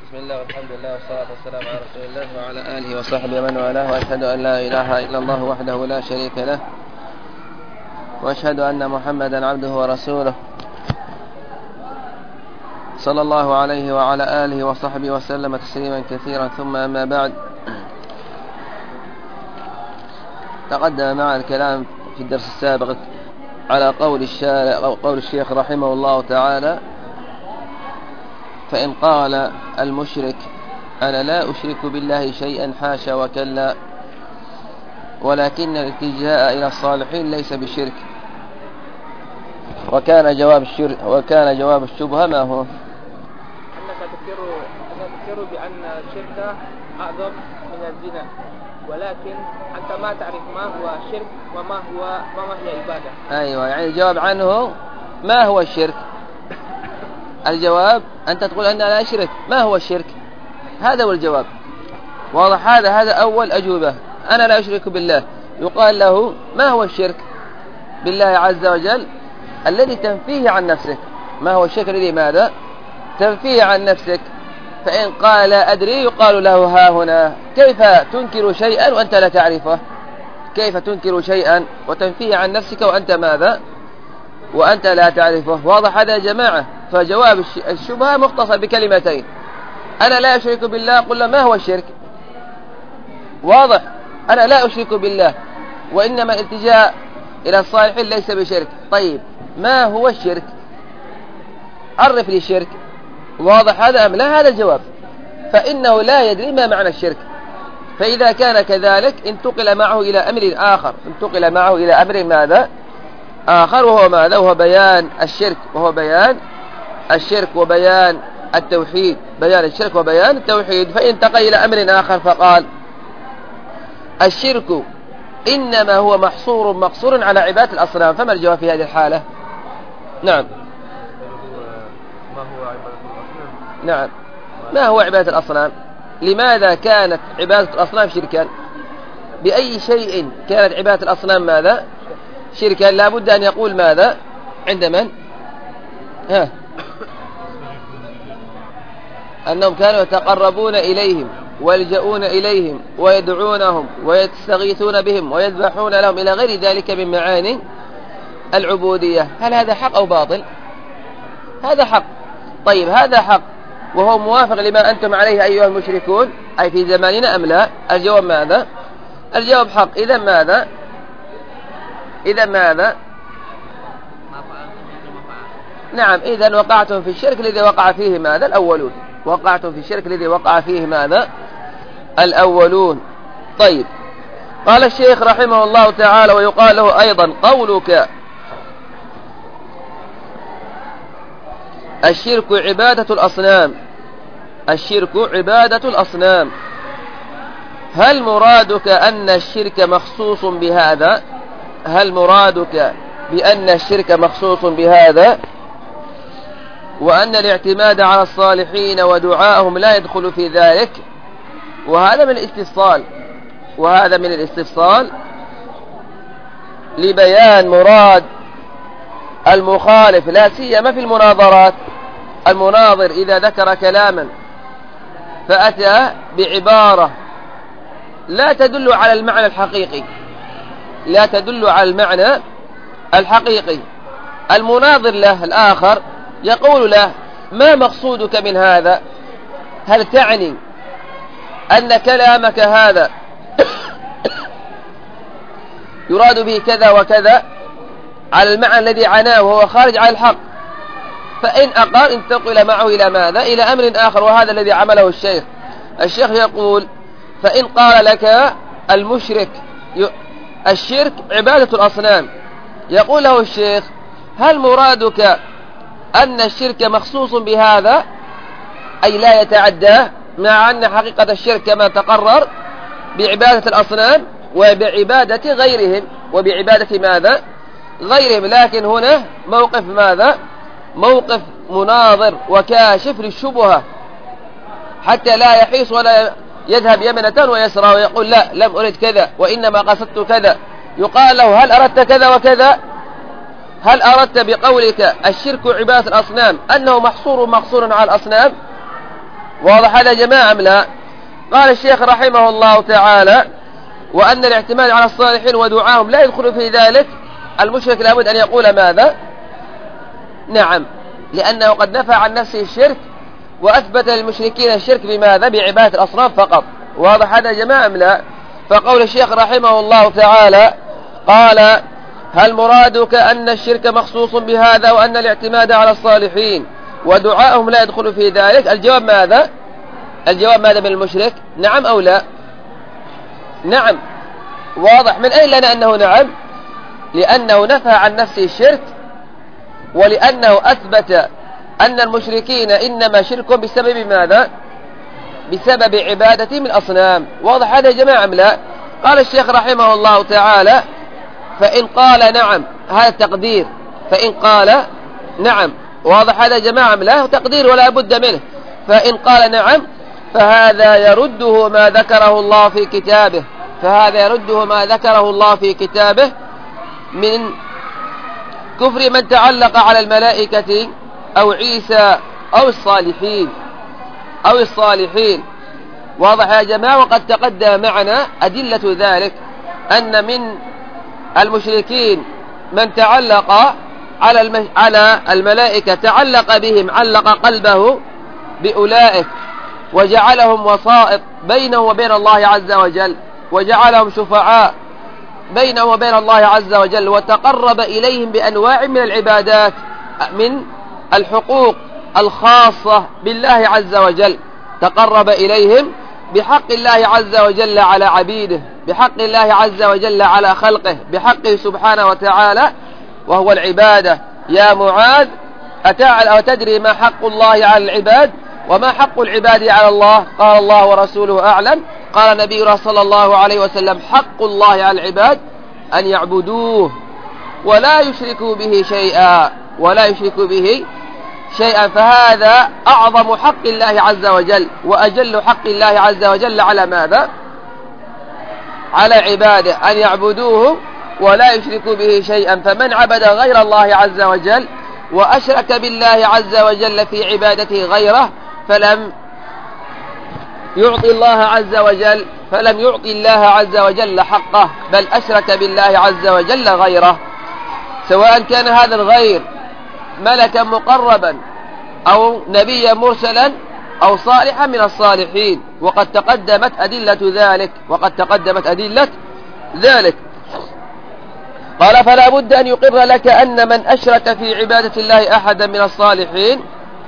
بسم الله والحمد لله والصلاة والسلام على رسول الله وعلى آله وصحبه ومن والاه، وأشهد أن لا إله إلا الله وحده لا شريك له، وأشهد أن محمدا عبده ورسوله صلى الله عليه وعلى آله وصحبه وسلم تسليما كثيرا. ثم أما بعد، تقدم معنا الكلام في الدرس السابق على قول الشيخ رحمه الله تعالى: فإن قال المشرك أنا لا أشرك بالله شيئا حاشا وكلا، ولكن الالتجاء إلى الصالحين ليس بشرك. وكان جواب الشبهة ما هو؟ أنك تذكر بأن الشرك أعظم من الزنا، ولكن أنت ما تعرف ما هو الشرك وما هي العبادة. أيوة، يعني الجواب عنه ما هو الشرك. الجواب أنت تقول أنا لا أشرك، ما هو الشرك؟ هذا هو الجواب. واضح؟ هذا أول أجوبة. أنا لا أشرك بالله، يقال له ما هو الشرك بالله عز وجل الذي تنفيه عن نفسك؟ ما هو الشرك الذي ماذا؟ تنفيه عن نفسك. فإن قال لا أدري يقال له ها هنا كيف تنكر شيئا وأنت لا تعرفه؟ كيف تنكر شيئا وتنفيه عن نفسك وأنت ماذا؟ وأنت لا تعرفه. واضح هذا يا جماعة؟ فجواب الشبهة مختصر بكلمتين: أنا لا أشرك بالله. قل له ما هو الشرك؟ واضح؟ أنا لا أشرك بالله، وإنما الالتجاء إلى الصالحين ليس بشرك. طيب ما هو الشرك؟ عرف لي الشرك. واضح هذا أم لا؟ هذا الجواب. فإنه لا يدري ما معنى الشرك. فإذا كان كذلك انتقل معه إلى أمر آخر، انتقل معه إلى أمر ماذا؟ آخر، وهو ماذا؟ وهو بيان الشرك، وهو بيان الشرك وبيان التوحيد، بيان الشرك وبيان التوحيد. فانتقل إلى أمر آخر فقال الشرك إنما هو مقصور على عبادة الأصنام. فما الجواب في هذه الحالة؟ نعم، ما هو عبادة الأصنام؟ نعم، ما هو عبادة الأصنام؟ لماذا كانت عبادة الأصنام شركا؟ بأي شيء كانت عبادة الأصنام ماذا؟ شركا. لا بد أن يقول ماذا؟ عند من؟ أنهم كانوا يتقربون إليهم ويلجؤون إليهم ويدعونهم ويستغيثون بهم ويذبحون لهم إلى غير ذلك من معاني العبودية. هل هذا حق أو باطل؟ هذا حق. طيب هذا حق وهو موافق لما أنتم عليه أيها المشركون أي في زماننا أم لا؟ الجواب ماذا؟ الجواب حق. إذا ماذا؟ نعم، إذا وقعتم في الشرك الذي وقع فيه ماذا؟ الأولون. وقعتم في الشرك الذي وقع فيه ماذا؟ الأولون. طيب، قال الشيخ رحمه الله تعالى: ويقال له أيضا قولك الشرك عبادة الأصنام. الشرك عبادة الأصنام، هل مرادك أن الشرك مخصوص بهذا؟ هل مرادك بأن الشرك مخصوص بهذا وأن الاعتماد على الصالحين ودعائهم لا يدخل في ذلك؟ وهذا من الاستفصال لبيان مراد المخالف، لا سيما في المناظرات. المناظر إذا ذكر كلاما فأتى بعبارة لا تدل على المعنى الحقيقي، المناظر له الآخر يقول له: ما مقصودك من هذا؟ هل تعني أن كلامك هذا يراد به كذا وكذا على المعنى الذي عناه وهو خارج عن الحق؟ فإن أقر انتقل معه إلى ماذا؟ إلى أمر آخر، وهذا الذي عمله الشيخ يقول: فإن قال لك المشرك الشرك عبادة الأصنام، يقول له الشيخ: هل مرادك أن الشرك مخصوص بهذا أي لا يتعدى، مع أن حقيقة الشرك كما تقرر بعبادة الأصنام وبعبادة غيرهم وبعبادة ماذا؟ غيرهم. لكن هنا موقف ماذا؟ موقف مناظر وكاشف للشبهة، حتى لا يحيص ولا يذهب يمنة ويسرى ويقول لا لم أرد كذا وإنما قصدت كذا. يقال له: هل أردت كذا وكذا؟ هل أردت بقولك الشرك عبادة الأصنام أنه مقصور على الأصنام؟ واضح هذا يا جماعة أم لا؟ قال الشيخ رحمه الله تعالى: وأن الاعتماد على الصالحين ودعاهم لا يدخل في ذلك. المشرك لابد أن يقول ماذا؟ نعم، لأنه قد نفى عن نفسه الشرك وأثبت للمشركين الشرك بماذا؟ بعبادة الأصنام فقط. واضح هذا يا جماعة أم لا؟ فقول الشيخ رحمه الله تعالى قال: هل مرادك أن الشرك مخصوص بهذا وأن الاعتماد على الصالحين ودعائهم لا يدخل في ذلك؟ الجواب ماذا؟ الجواب ماذا من المشرك؟ نعم أو لا؟ نعم. واضح. من أين لنا أنه نعم؟ لأنه نفى عن نفسه الشرك، ولأنه أثبت أن المشركين إنما شركهم بسبب ماذا؟ بسبب عبادتهم الأصنام. واضح هذا يا جماعة أم لا؟ قال الشيخ رحمه الله تعالى: فإن قال نعم، هذا التقدير، فإن قال نعم. واضح هذا يا جماعة أم لا؟ تقدير ولا بد منه. فإن قال نعم فهذا يرده ما ذكره الله في كتابه، فهذا يرده ما ذكره الله في كتابه من كفر من تعلق على الملائكة أو عيسى أو الصالحين أو الصالحين. واضح يا جماعة؟ وقد تقدم معنا أدلة ذلك، أن من المشركين من تعلق على الملائكة، تعلق بهم، علق قلبه بأولئك وجعلهم وسائط بينه وبين الله عز وجل، وجعلهم شفعاء بينه وبين الله عز وجل، وتقرب إليهم بأنواع من العبادات من الحقوق الخاصة بالله عز وجل. تقرب إليهم بحق الله عز وجل على عبيده، بحق الله عز وجل على خلقه، بحقه سبحانه وتعالى، وهو العبادة. يا معاذ أتدري ما حق الله على العباد وما حق العباد على الله؟ قال: الله ورسوله أعلم. قال نبينا صلى الله عليه وسلم: حق الله على العباد أن يعبدوه ولا يشركوا به شيئا، ولا يشركوا به شيئا. فهذا أعظم حق الله عز وجل وأجل حق الله عز وجل على ماذا؟ على عباده، أن يعبدوه ولا يشركوا به شيئا. فمن عبد غير الله عز وجل وأشرك بالله عز وجل في عبادته غيره فلم يعطي الله عز وجل حقه، بل أشرك بالله عز وجل غيره، سواء كان هذا الغير ملكا مقربا أو نبيا مرسلا أو صالحا من الصالحين. وقد تقدمت أدلة ذلك. قال: فلا بد أن يقر لك أن من أشرك في عبادة الله أحدا من الصالحين،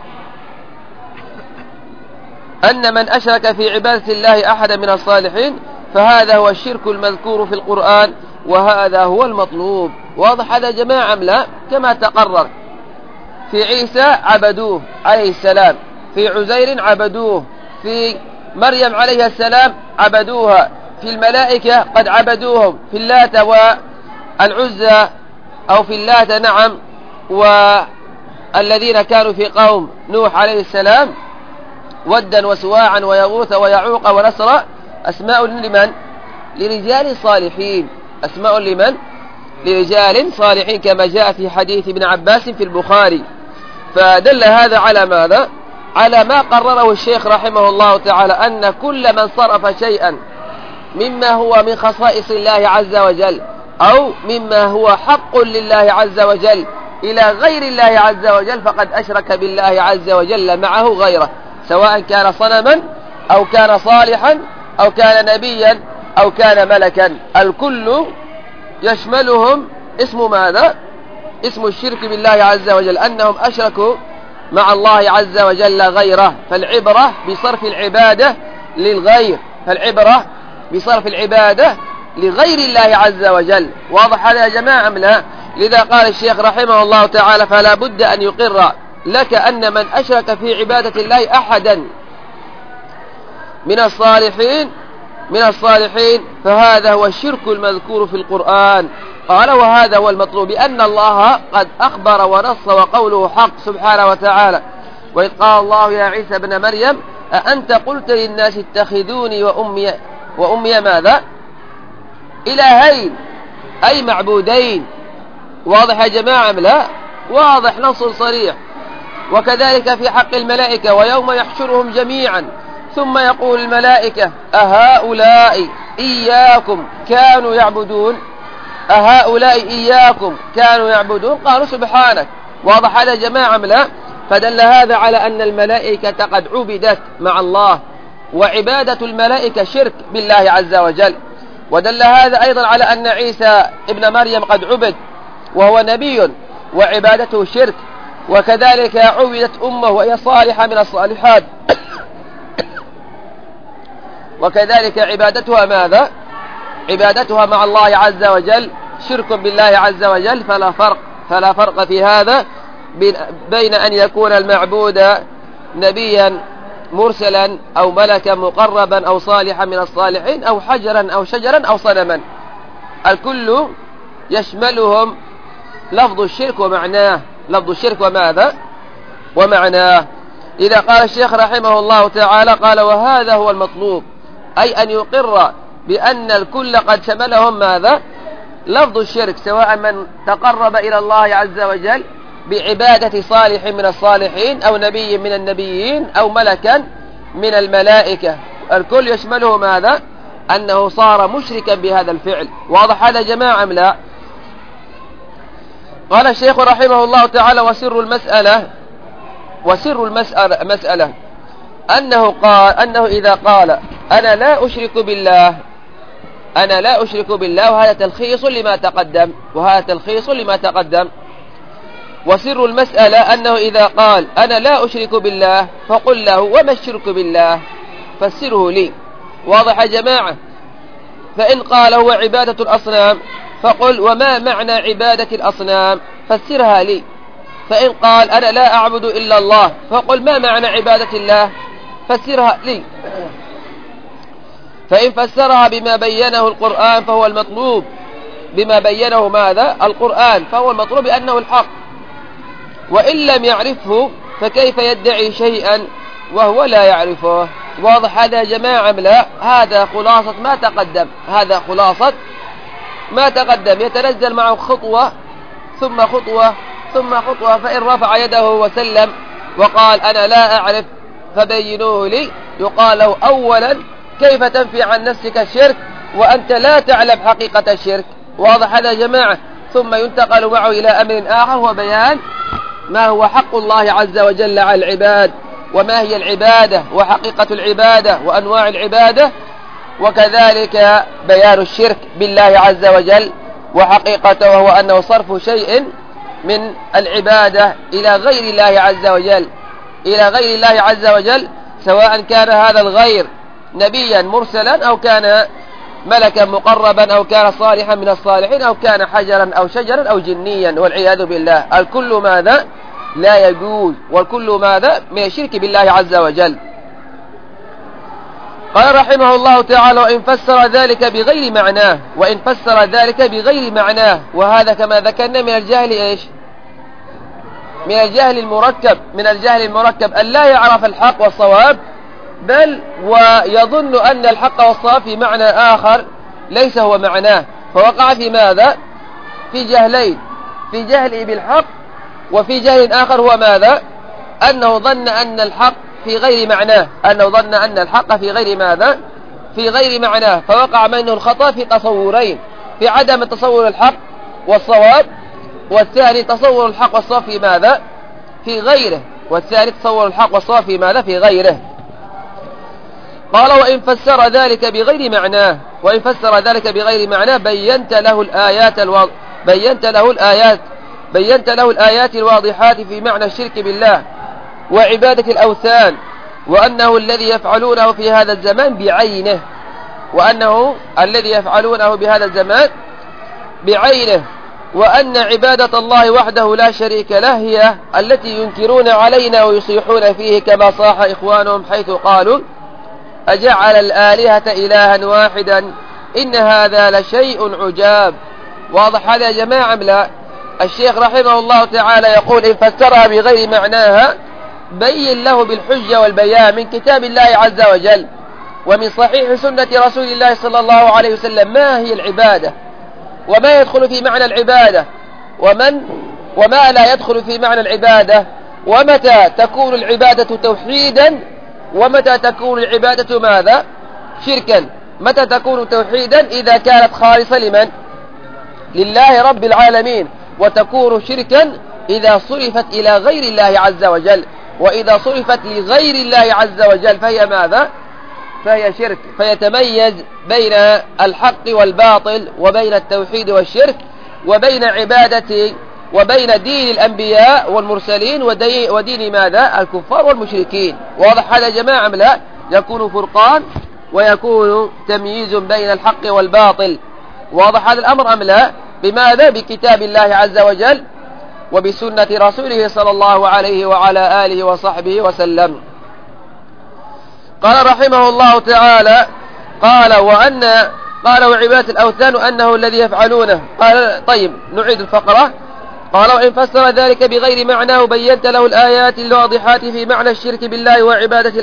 فهذا هو الشرك المذكور في القرآن، وهذا هو المطلوب. واضح هذا يا جماعة أم لا؟ كما تقرر في عيسى عبدوه عليه السلام، في عزير عبدوه، في مريم عليه السلام عبدوها، في الملائكة قد عبدوهم، في اللات والعزى أو في اللات نعم، والذين كانوا في قوم نوح عليه السلام ودا وسواعا ويغوث ويعوق ونسر، أسماء لمن؟ لرجال صالحين. أسماء لمن؟ لرجال صالحين، كما جاء في حديث ابن عباس في البخاري. فدل هذا على ماذا؟ على ما قرره الشيخ رحمه الله تعالى، أن كل من صرف شيئا مما هو من خصائص الله عز وجل أو مما هو حق لله عز وجل إلى غير الله عز وجل فقد أشرك بالله عز وجل معه غيره، سواء كان صنما أو كان صالحا أو كان نبيا أو كان ملكا. الكل يشملهم اسم ماذا؟ اسم الشرك بالله عز وجل، أنهم أشركوا مع الله عز وجل غيره. فالعبرة بصرف العبادة للغير، لغير الله عز وجل. واضح هذا يا جماعة أم لا؟ لذا قال الشيخ رحمه الله تعالى: فلا بد أن يقر لك أن من أشرك في عبادة الله أحدا من الصالحين فهذا هو الشرك المذكور في القرآن. قال: وهذا هو المطلوب، بأن الله قد أخبر ونص وقوله حق سبحانه وتعالى: وإذ قال الله يا عيسى ابن مريم أأنت قلت للناس اتخذوني وأمي ماذا؟ إلهين، أي معبودين. واضح يا جماعة أم لا؟ واضح، نص صريح. وكذلك في حق الملائكة: ويوم يحشرهم جميعا ثم يقول الملائكة: أهؤلاء إياكم كانوا يعبدون؟ أهؤلاء إياكم كانوا يعبدون؟ قالوا: سبحانك. واضح هذا يا جماعة أم لا؟ فدل هذا على أن الملائكة قد عبدت مع الله، وعبادة الملائكة شرك بالله عز وجل. ودل هذا أيضا على أن عيسى ابن مريم قد عبد وهو نبي وعبادته شرك، وكذلك عبدت أمه وهي صالحة من الصالحات وكذلك عبادتها ماذا؟ عبادتها مع الله عز وجل شرك بالله عز وجل. فلا فرق في هذا بين أن يكون المعبود نبيا مرسلا أو ملكا مقربا أو صالحا من الصالحين أو حجرا أو شجرا أو صنما. الكل يشملهم لفظ الشرك ومعناه. لفظ الشرك وماذا؟ ومعناه. إذا قال الشيخ رحمه الله تعالى قال: وهذا هو المطلوب، أي أن يقر بأن الكل قد شملهم ماذا؟ لفظ الشرك، سواء من تقرب إلى الله عز وجل بعبادة صالح من الصالحين أو نبي من النبيين أو ملكا من الملائكة، الكل يشمله ماذا؟ أنه صار مشركا بهذا الفعل. واضح هذا يا جماعة أم لا؟ قال الشيخ رحمه الله تعالى: وسر المسألة أنه إذا قال: أنا لا أشرك بالله، وهذا تلخيص لما تقدم. وسر المسألة أنه إذا قال: أنا لا أشرك بالله، فقل له: وما الشرك بالله؟ فسره لي. واضح يا جماعة؟ فإن قال: هو عبادة الأصنام، فقل: وما معنى عبادة الأصنام؟ فسرها لي. فإن قال: أنا لا أعبد إلا الله، فقل: ما معنى عبادة الله؟ فسرها لي. فإن فسرها بما بينه القرآن فهو المطلوب، بما بينه ماذا؟ القرآن، فهو المطلوب بأنه الحق. وإن لم يعرفه فكيف يدعي شيئا وهو لا يعرفه؟ واضح هذا يا جماعة؟ لا، هذا خلاصة ما تقدم. يتنزل معه خطوة ثم خطوة ثم خطوة. فإن رفع يده وسلم وقال: أنا لا أعرف فبينوه لي، يقال له: أولا كيف تنفي عن نفسك الشرك وأنت لا تعلم حقيقة الشرك؟ واضح هذا يا جماعة؟ ثم ينتقل معه إلى أمر آخر، هو بيان ما هو حق الله عز وجل على العباد، وما هي العبادة، وحقيقة العبادة، وأنواع العبادة، وكذلك بيان الشرك بالله عز وجل وحقيقته، وهو أنه صرف شيء من العبادة إلى غير الله عز وجل، سواء كان هذا الغير نبيا مرسلا أو كان ملكا مقربا أو كان صالحا من الصالحين أو كان حجرا أو شجرا أو جنيا، والعياذ بالله. الكل ماذا؟ لا يجوز، والكل ماذا؟ من الشرك بالله عز وجل. قال رحمه الله تعالى: وإن فسر ذلك بغير معناه، وهذا كما ذكرنا من الجهل إيش؟ من الجهل المركب أن لا يعرف الحق والصواب، بل ويظن أن الحق والصواب في معنى آخر ليس هو معناه، فوقع في ماذا؟ في جهلين: في جهل بالحق، وفي جهل آخر هو ماذا؟ أنه ظن أن الحق في غير معناه، فوقع منه الخطأ في تصورين: في عدم تصور الحق والصواب، والثاني تصور الحق والصواب في ماذا؟ في غيره. في غيره. قال: وإن فسر ذلك بغير معناه بينت له الآيات الواضحات في معنى الشرك بالله وعبادة الأوثان، وأنه الذي يفعلونه في هذا الزمان بعينه، وأن عبادة الله وحده لا شريك له هي التي ينكرون علينا ويصيحون فيه، كما صاح إخوانهم حيث قالوا: أجعل الآلهة إلها واحدا إن هذا لشيء عجاب. واضح هذا يا جماعة؟ لا. الشيخ رحمه الله تعالى يقول: إن فسرها بغير معناها بين له بالحجة والبيان من كتاب الله عز وجل ومن صحيح سنة رسول الله صلى الله عليه وسلم ما هي العبادة، وما يدخل في معنى العبادة، وما لا يدخل في معنى العبادة، ومتى تكون العبادة توحيدا ومتى تكون العبادة ماذا؟ شركا. متى تكون توحيدا؟ إذا كانت خالصة لمن؟ لله رب العالمين. وتكون شركا إذا صرفت إلى غير الله عز وجل. وإذا صرفت لغير الله عز وجل فهي ماذا؟ فهي شرك. فيتميز بين الحق والباطل وبين التوحيد والشرك وبين عبادة وبين دين الأنبياء والمرسلين ودين ماذا؟ الكفار والمشركين. واضح هذا يا جماعة أم لا؟ يكون فرقان ويكون تمييز بين الحق والباطل. واضح هذا الأمر أم لا؟ بماذا؟ بكتاب الله عز وجل وبسنة رسوله صلى الله عليه وعلى آله وصحبه وسلم. قال رحمه الله تعالى قال وعبادة الأوثان أنه الذي يفعلونه. قال طيب نعيد الفقرة. قال وإن فسر ذلك بغير معناه بينت له الآيات الواضحات في معنى الشرك بالله وعبادة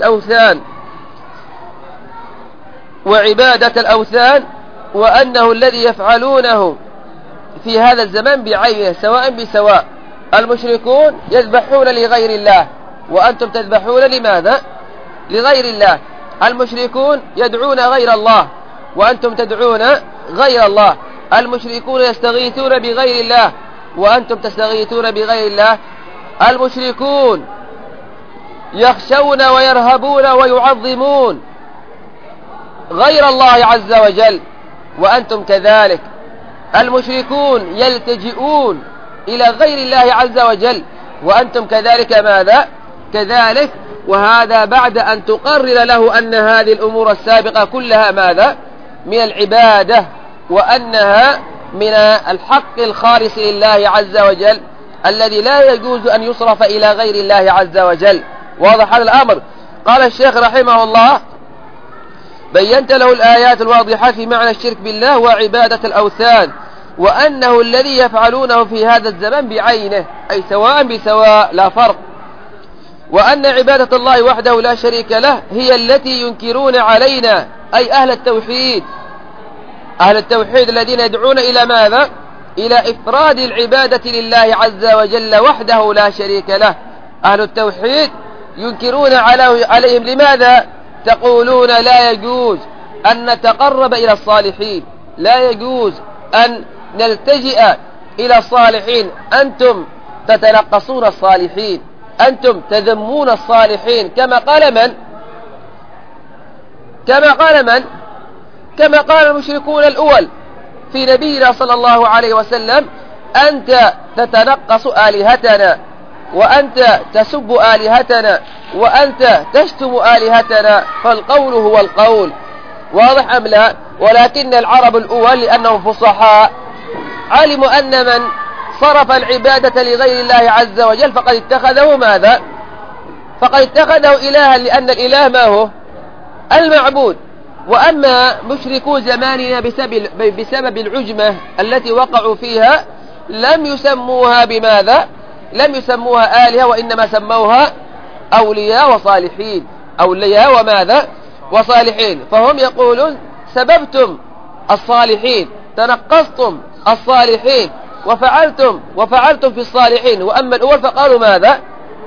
الأوثان وأنه الذي يفعلونه في هذا الزمان بعينه سواء بسواء. المشركون يذبحون لغير الله وأنتم تذبحون لماذا؟ لغير الله. المشركون يدعون غير الله وأنتم تدعون غير الله. المشركون يستغيثون بغير الله وأنتم تستغيثون بغير الله. المشركون يخشون ويرهبون ويعظمون غير الله عز وجل وأنتم كذلك. المشركون يلتجئون إلى غير الله عز وجل وأنتم كذلك ماذا؟ كذلك. وهذا بعد أن تقرر له أن هذه الأمور السابقة كلها ماذا؟ من العبادة وأنها من الحق الخالص لله عز وجل الذي لا يجوز أن يصرف إلى غير الله عز وجل. واضح هذا الأمر. قال الشيخ رحمه الله بينت له الآيات الواضحة في معنى الشرك بالله وعبادة الأوثان وأنه الذي يفعلونه في هذا الزمان بعينه أي سواء بسواء لا فرق. وأن عبادة الله وحده لا شريك له هي التي ينكرون علينا أي أهل التوحيد. أهل التوحيد الذين يدعون إلى ماذا؟ إلى إفراد العبادة لله عز وجل وحده لا شريك له. أهل التوحيد ينكرون عليهم لماذا؟ تقولون لا يجوز أن نتقرب إلى الصالحين، لا يجوز أن نلتجئ إلى الصالحين. أنتم تتنقصون الصالحين، أنتم تذمون الصالحين كما قال من؟ كما قال المشركون الأول في نبينا صلى الله عليه وسلم أنت تتنقص آلهتنا وأنت تسب آلهتنا وأنت تشتم آلهتنا فالقول هو القول. واضح أم لا؟ ولكن العرب الأول لأنهم فصحاء علموا أن من صرف العبادة لغير الله عز وجل فقد اتخذه ماذا؟ فقد اتخذه إلها لأن الإله ما هو؟ المعبود. وأما مشركو زماننا بسبب العجمة التي وقعوا فيها لم يسموها بماذا؟ لم يسموها آلهة وإنما سموها أولياء وصالحين. أولياء وماذا؟ وصالحين. فهم يقولون سببتم الصالحين، تنقصتم الصالحين وفعلتم في الصالحين. وأما الأول فقالوا ماذا؟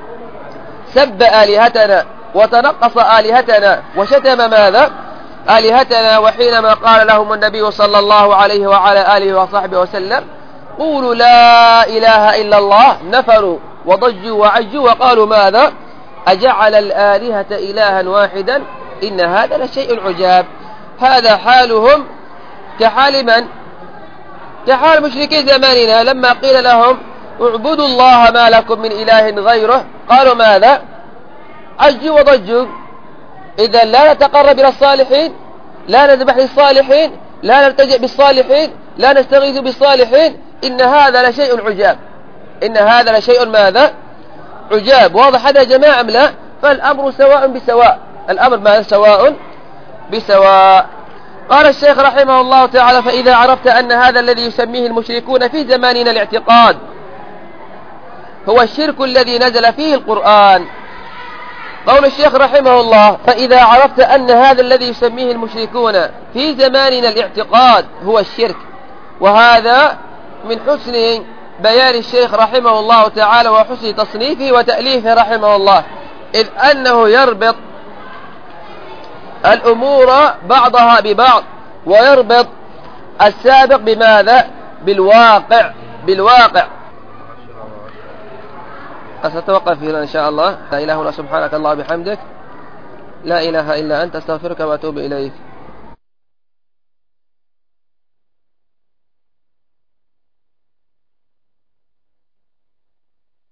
سب آلهتنا وتنقص آلهتنا وشتم ماذا؟ آلهتنا. وحينما قال لهم النبي صلى الله عليه وعلى آله وصحبه وسلم قولوا لا إله إلا الله نفروا وضجوا وعجوا وقالوا ماذا؟ أجعل الآلهة إلها واحدا إن هذا لشيء عجاب. هذا حالهم كحال من؟ كحال مشركي زماننا لما قيل لهم اعبدوا الله ما لكم من إله غيره قالوا ماذا؟ عجوا وضجوا. إذا لا نتقرب إلى الصالحين، لا نذبح للصالحين، لا نلتجئ بالصالحين، لا نستغيث بالصالحين، إن هذا لشيء عجاب. إن هذا لشيء ماذا؟ عجاب. واضح هذا يا جماعة أم لا؟ فالأمر سواء بسواء. الأمر ماذا؟ سواء بسواء. قال الشيخ رحمه الله تعالى فإذا عرفت أن هذا الذي يسميه المشركون في زماننا الاعتقاد هو الشرك الذي نزل فيه القرآن. قول الشيخ رحمه الله فإذا عرفت أن هذا الذي يسميه المشركون في زماننا الاعتقاد هو الشرك، وهذا من حسن بيان الشيخ رحمه الله تعالى وحسن تصنيفه وتأليفه رحمه الله، إذ أنه يربط الأمور بعضها ببعض، ويربط السابق بماذا؟ بالواقع. أستوقف هنا إن شاء الله. لا إله إلا سبحانك الله بحمدك، لا إله إلا أنت، أستغفرك وأتوب إليك.